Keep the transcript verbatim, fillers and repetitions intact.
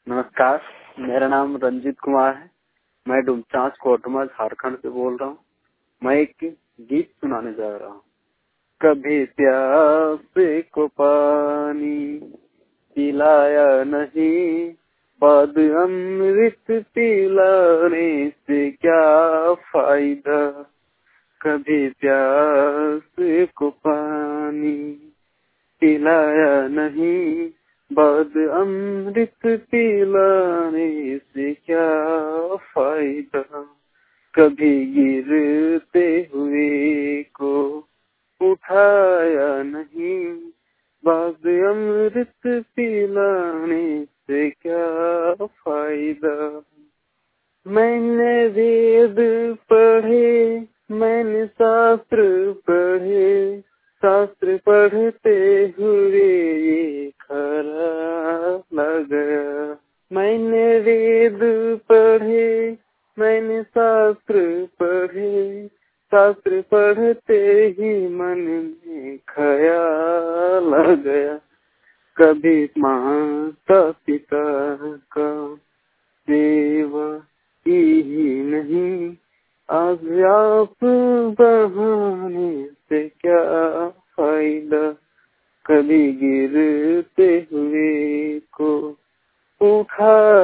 नमस्कार, मेरा नाम रंजीत कुमार है। मैं डुमचांच कोटमा झारखंड से बोल रहा हूँ। मैं एक गीत सुनाने जा रहा हूँ। कभी प्यासे को पानी पिलाया नहीं, बाद अमृत पिलाने से क्या फायदा। कभी प्यासे को पानी पिलाया नहीं, बाद अमृत पिलाने से क्या फायदा। कभी गिरते हुए को उठाया नहीं, बाद अमृत पिलाने से क्या फायदा। मैंने वेद पढ़े, मैंने शास्त्र पढ़े, शास्त्र पढ़ते हुए ये खरा लगा। मैंने वेद पढ़े, मैंने शास्त्र पढ़े, शास्त्र पढ़ते ही मन में ख्याल आ गया। कभी माता पिता का सेवा ही नहीं, आज आप बहाने से क्या फायदा। कभी गिरते हुए को उठा